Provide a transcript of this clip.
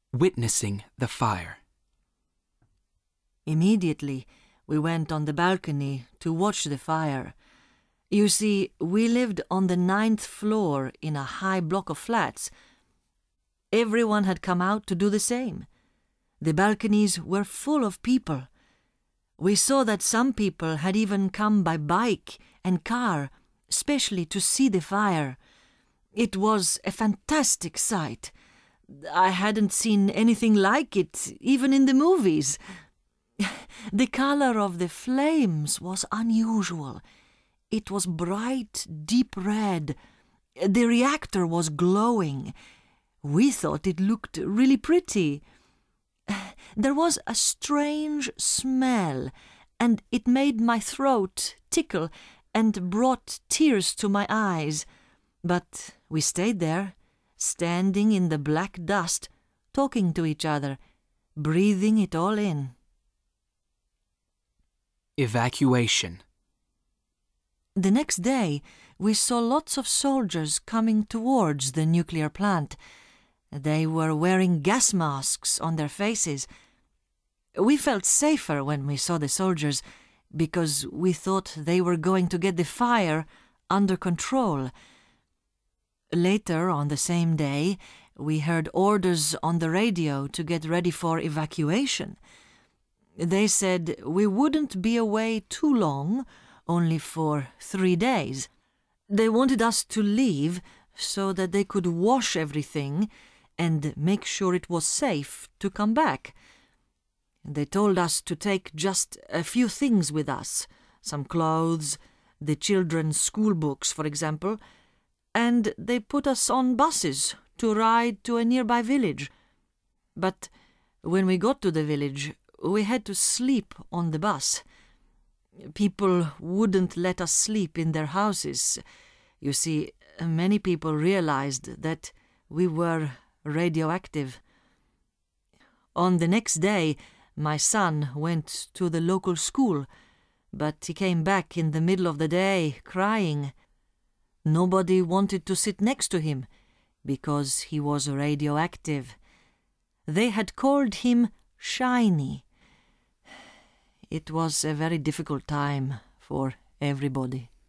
Witnessing the fire. Immediately, we went on the balcony to watch the fire. You see, we lived on the 9th floor in a high block of flats. Everyone had come out to do the same. The balconies were full of people. We saw that some people had even come by bike and car, especially to see the fire. It was a fantastic sight. I hadn't seen anything like it, even in the movies. The color of the flames was unusual. It was bright, deep red. The reactor was glowing. We thought it looked really pretty. There was a strange smell, and it made my throat tickle and brought tears to my eyes. But we stayed there, standing in the black dust, talking to each other, breathing it all in. Evacuation. The next day, we saw lots of soldiers coming towards the nuclear plant. They were wearing gas masks on their faces. We felt safer when we saw the soldiers because we thought they were going to get the fire under control. Later on the same day, we heard orders on the radio to get ready for evacuation. They said we wouldn't be away too long, only for 3 days. They wanted us to leave so that they could wash everything and make sure it was safe to come back. They told us to take just a few things with us, some clothes, the children's school books, for example, and they put us on buses to ride to a nearby village. But when we got to the village, we had to sleep on the bus. People wouldn't let us sleep in their houses. You see, many people realized that we were radioactive. On the next day, my son went to the local school, but he came back in the middle of the day crying. Nobody wanted to sit next to him because he was radioactive. They had called him Shiny. It was a very difficult time for everybody.